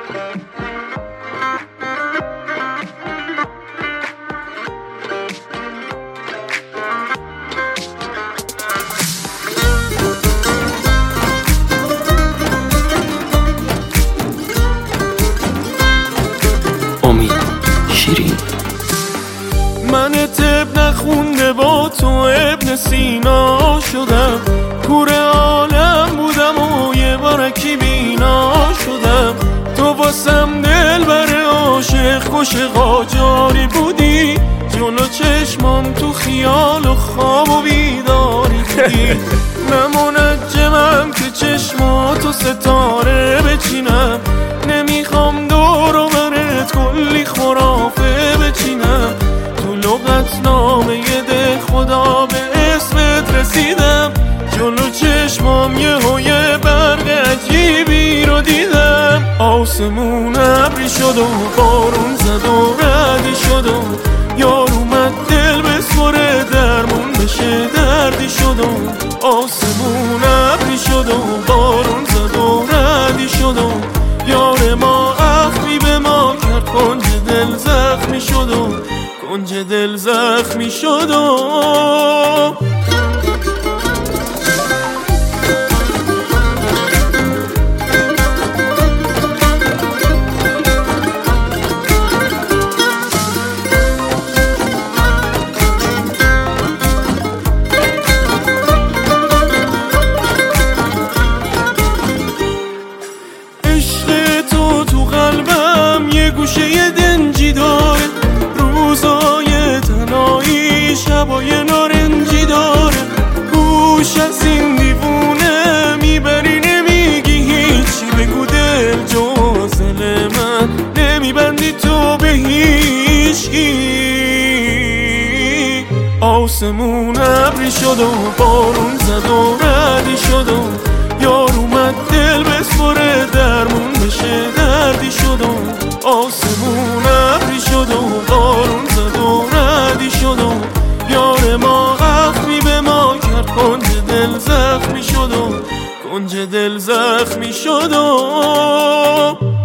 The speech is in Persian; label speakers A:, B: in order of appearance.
A: امید شیرین.
B: من طب نخونده با تو ابن سینا شدم، کور عالم بودم و یه بارکی بینا شدم. تو واسم دل بر عاشق کش قاجاری بودی، جلو چشمام تو خیال و خواب و بیداری بودی. نمونجمم که چشماتو ستاره بچینم، نمیخوام دور و برت کلی خرافه بچینم. تو لغتنامه ده خدا به اسمت رسیدم، جلو چشمام یه برق عجیبی رو دیدم. آسمون ابری شد و بارون زد و ردی شد و یار اومد دل بسپره درمون بشه دردی شد و آسمون ابری شد و بارون زد و ردی شد و یار ما اخمی به ما کرد، کنج دل زخمی شد و کنج دل زخمی شد و گوشه دنجی داره، روزای تنهایی شبای نارنجی داره. گوش از این دیوونه میبری نمیگی هیچی، بگو دل جز دل من نمیبندی تو به هیچکی. آسمون ابری شد و بارون زد و ردی شد و یار اومد دل بسپره درمون بشه دردی شد و آسمون ابری شد و بارون زد و ردی شد و یار ما اخمی به ما کرد، کنج دل زخمی شد و کنج دل زخمی شد و